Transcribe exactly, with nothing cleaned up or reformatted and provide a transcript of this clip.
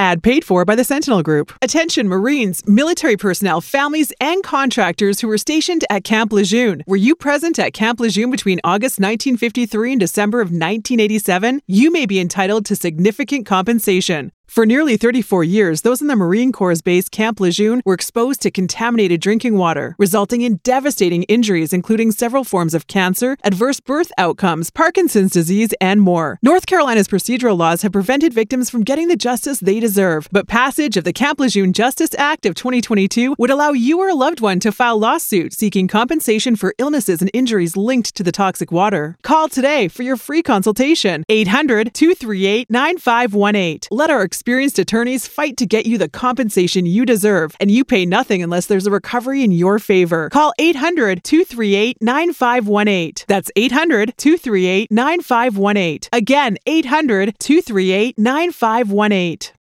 Ad paid for by the Sentinel Group. Attention Marines, military personnel, families, and contractors who were stationed at Camp Lejeune. Were you present at Camp Lejeune between August nineteen fifty-three and December of nineteen eighty-seven? You may be entitled to significant compensation. For nearly thirty-four years, those in the Marine Corps' base Camp Lejeune were exposed to contaminated drinking water, resulting in devastating injuries, including several forms of cancer, adverse birth outcomes, Parkinson's disease, and more. North Carolina's procedural laws have prevented victims from getting the justice they deserve, but passage of the Camp Lejeune Justice Act of twenty twenty-two would allow you or a loved one to file lawsuit seeking compensation for illnesses and injuries linked to the toxic water. Call today for your free consultation. eight hundred, two three eight, nine five one eight. Let our experienced attorneys fight to get you the compensation you deserve, and you pay nothing unless there's a recovery in your favor. Call eight hundred, two three eight, nine five one eight. That's eight hundred, two three eight, nine five one eight. Again, eight hundred, two three eight, nine five one eight.